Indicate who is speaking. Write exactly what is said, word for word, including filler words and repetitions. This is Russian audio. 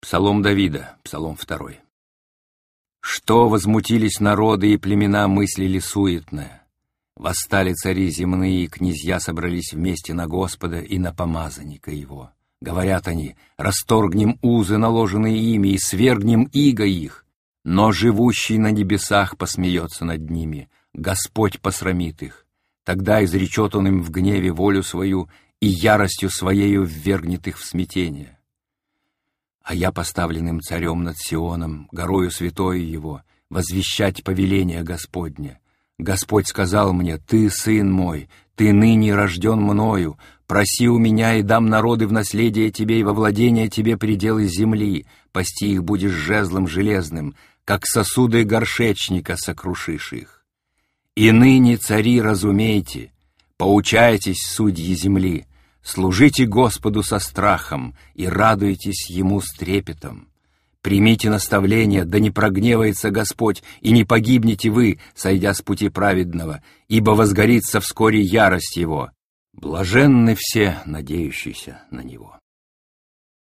Speaker 1: Псалом Давида, Псалом второй. Что возмутились народы и племена, мыслили суетное. Восстали цари земные, и князья собрались вместе на Господа и на помазанника его. Говорят они: расторгнем узы, наложенные ими, и свергнем иго их. Но живущий на небесах посмеется над ними, Господь посрамит их. Тогда изречет он им в гневе волю свою, и яростью своею ввергнет их в смятение. А я поставленным царем над Сионом, горою святою его, возвещать повеление Господне. Господь сказал мне: «Ты, сын мой, ты ныне рожден мною, проси у меня, и дам народы в наследие тебе и во владение тебе пределы земли, пасти их будешь жезлом железным, как сосуды горшечника сокрушишь их. И ныне, цари, разумейте, поучайтесь, судьи земли, служите Господу со страхом и радуйтесь Ему с трепетом. Примите наставление, да не прогневается Господь, и не погибнете вы, сойдя с пути праведного, ибо возгорится вскоре ярость Его. Блаженны все, надеющиеся на Него».